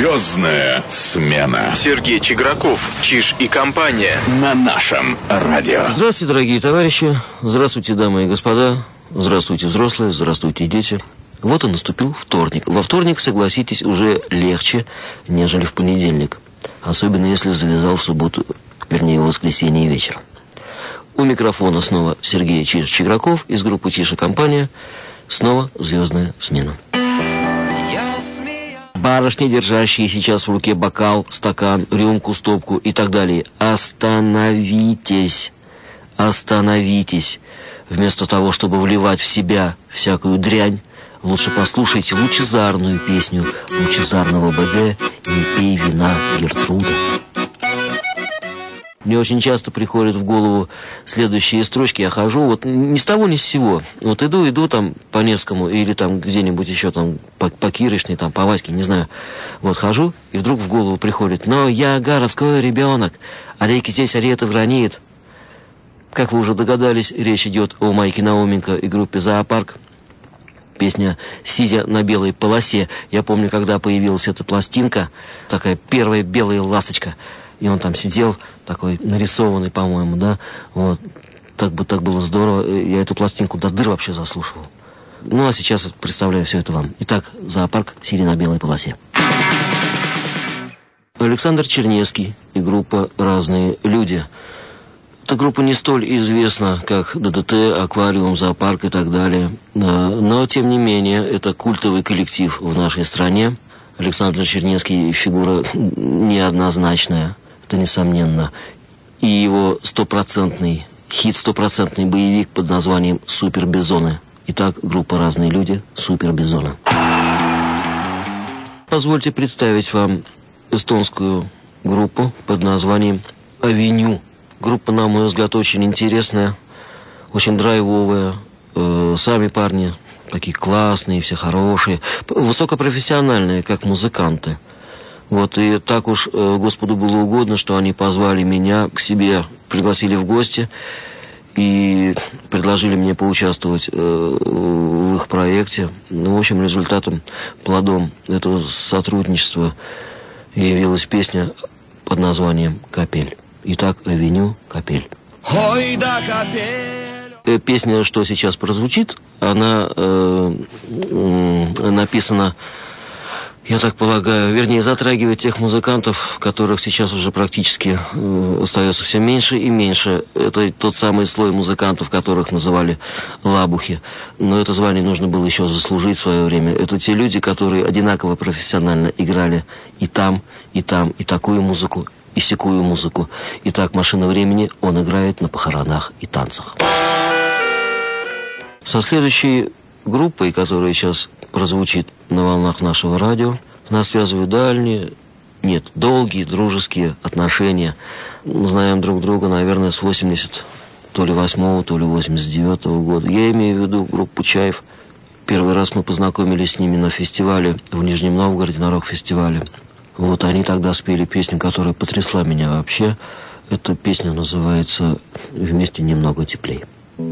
Звездная смена. Сергей Чиграков, Чиж и компания. На нашем радио. Здравствуйте, дорогие товарищи. Здравствуйте, дамы и господа. Здравствуйте, взрослые. Здравствуйте, дети. Вот и наступил вторник. Во вторник, согласитесь, уже легче, нежели в понедельник. Особенно если завязал в субботу, вернее, в воскресенье вечером. У микрофона снова Сергей Чиграков из группы «Чиж и компания». Снова звездная смена. Барышни, держащие сейчас в руке бокал, стакан, рюмку, стопку и так далее. Остановитесь. Остановитесь. Вместо того, чтобы вливать в себя всякую дрянь, лучше послушайте лучезарную песню лучезарного БГ «Не пей вина, Гертруда». Мне очень часто приходят в голову следующие строчки. Я хожу, вот ни с того, ни с сего. Вот иду там по Невскому или там где-нибудь еще там по Кирочной, там по Ваське, не знаю. Вот хожу, и вдруг в голову приходит: «Но я городской ребенок, а реки здесь ареты гранит». Как вы уже догадались, речь идет о Майке Науменко и группе «Зоопарк». Песня «Сидя на белой полосе». Я помню, когда появилась эта пластинка, такая первая белая ласточка. И он там сидел, такой нарисованный, по-моему, да. Вот. Так было здорово. Я эту пластинку до дыр вообще заслушивал. Ну, а сейчас представляю все это вам. Итак, «Зоопарк», «Сидя на белой полосе». Александр Чернецкий и группа «Разные люди». Эта группа не столь известна, как ДДТ, «Аквариум», «Зоопарк» и так далее. Но, тем не менее, это культовый коллектив в нашей стране. Александр Чернецкий – фигура неоднозначная, это несомненно. И его стопроцентный хит, стопроцентный боевик под названием «Супербизоны». Итак, группа «Разные люди», «Супербизоны». Позвольте представить вам эстонскую группу под названием «Авеню». Группа, на мой взгляд, очень интересная, очень драйвовая. Сами парни такие классные, все хорошие, высокопрофессиональные, как музыканты. Вот, и так уж Господу было угодно, что они позвали меня к себе, пригласили в гости и предложили мне поучаствовать в их проекте. Ну, в общем, результатом, плодом этого сотрудничества явилась песня под названием «Капель». Итак, «Авеню», «Капель». Ой, да, капель. Песня, что сейчас прозвучит, она написана, я так полагаю, вернее, затрагивает тех музыкантов, которых сейчас уже практически остается все меньше и меньше. Это тот самый слой музыкантов, которых называли лабухи. Но это звание нужно было еще заслужить в свое время. Это те люди, которые одинаково профессионально играли и там, и такую музыку, и сякую музыку. Итак, «Машина времени» он играет на похоронах и танцах. Со следующей группой, которая сейчас прозвучит на волнах нашего радио, нас связывают долгие дружеские отношения. Мы знаем друг друга, наверное, с 88-го, то ли 89-го года. Я имею в виду группу «Чайф». Первый раз мы познакомились с ними на фестивале в Нижнем Новгороде, на рок-фестивале. Вот они тогда спели песню, которая потрясла меня вообще. Эта песня называется «Вместе немного теплей».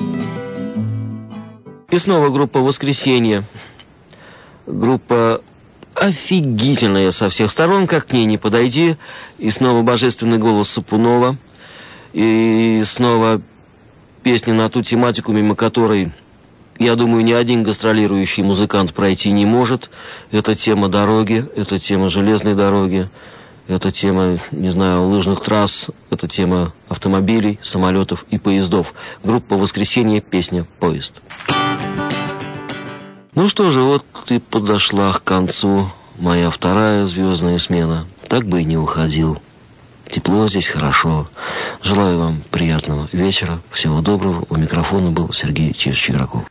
И снова группа «Воскресенье». Группа офигительная со всех сторон, как к ней не подойди. И снова божественный голос Сапунова. И снова песня на ту тематику, мимо которой, я думаю, ни один гастролирующий музыкант пройти не может. Это тема дороги, это тема железной дороги, это тема, не знаю, лыжных трасс, это тема автомобилей, самолетов и поездов. Группа «Воскресенье», песня «Поезд». Ну что же, вот и подошла к концу моя вторая звездная смена. Так бы и не уходил. Тепло здесь, хорошо. Желаю вам приятного вечера. Всего доброго. У микрофона был Сергей Чиграков.